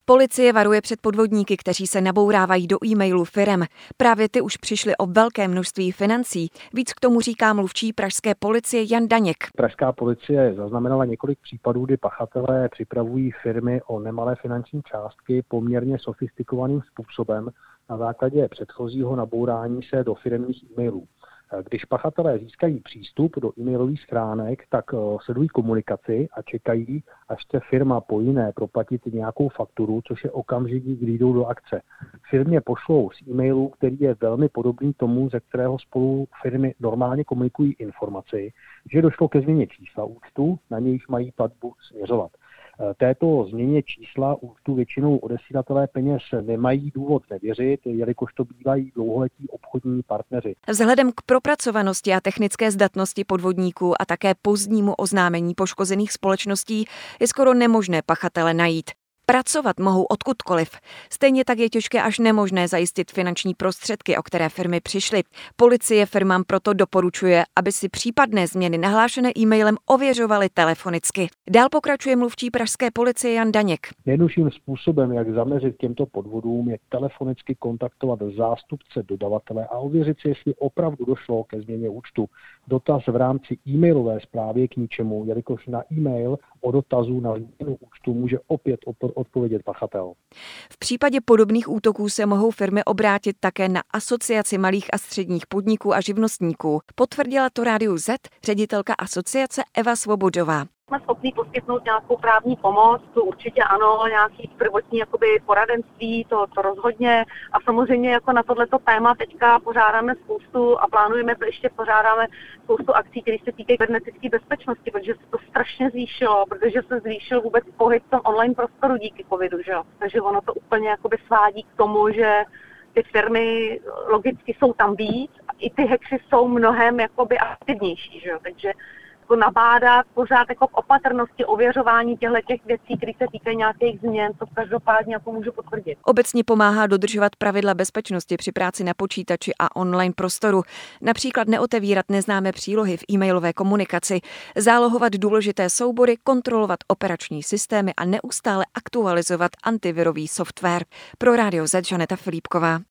Policie varuje před podvodníky, kteří se nabourávají do e-mailů firem. Právě ty už přišly o velké množství financí. Víc k tomu říká mluvčí pražské policie Jan Daněk. Pražská policie zaznamenala několik případů, kdy pachatelé připravují firmy o nemalé finanční částky poměrně sofistikovaným způsobem na základě předchozího nabourání se do firemních e-mailů. Když pachatelé získají přístup do e-mailových schránek, tak sledují komunikaci a čekají, až chce firma po jiné proplatit nějakou fakturu, což je okamžitě, kdy jdou do akce. Firmě pošlou z e-mailu, který je velmi podobný tomu, ze kterého spolu firmy normálně komunikují informaci, že došlo ke změně čísla účtu, na nějž mají platbu směřovat. Této změně čísla účtu většinou odesílatelé peněz nemají důvod nevěřit, jelikož to bývají dlouholetí obchodní partneři. Vzhledem k propracovanosti a technické zdatnosti podvodníků a také pozdnímu oznámení poškozených společností je skoro nemožné pachatele najít. Pracovat mohou odkudkoliv. Stejně tak je těžké až nemožné zajistit finanční prostředky, o které firmy přišly. Policie firmám proto doporučuje, aby si případné změny nahlášené e-mailem ověřovaly telefonicky. Dál pokračuje mluvčí pražské policie Jan Daněk. Nejjednodušším způsobem, jak zamezit těmto podvodům, je telefonicky kontaktovat zástupce dodavatele a ověřit si, jestli opravdu došlo ke změně účtu. Dotaz v rámci e-mailové zprávy je k ničemu, jelikož na e-mail o dotazu na změnu účtu může opět odpovědět pachatel. V případě podobných útoků se mohou firmy obrátit také na Asociaci malých a středních podniků a živnostníků. Potvrdila to Rádiu Z ředitelka asociace Eva Svobodová. Jsme schopni poskytnout nějakou právní pomoc, to určitě ano, nějaký prvotní poradenství, to rozhodně. A samozřejmě jako na tohleto téma teďka pořádáme spoustu a plánujeme to ještě pořádáme spoustu akcí, které se týkají kybernetické bezpečnosti, protože se to strašně zvýšilo, protože se zvýšil vůbec pohyb v tom online prostoru díky covidu, že jo. Takže ono to úplně svádí k tomu, že ty firmy logicky jsou tam víc, i ty hackři jsou mnohem aktivnější, že jo. Takže nabádat pořád k opatrnosti, ověřování těchto věcí, které se týkají nějakých změn, to každopádně můžu potvrdit. Obecně pomáhá dodržovat pravidla bezpečnosti při práci na počítači a online prostoru. Například neotevírat neznámé přílohy v e-mailové komunikaci, zálohovat důležité soubory, kontrolovat operační systémy a neustále aktualizovat antivirový software. Pro Rádio Z Žaneta Filipková.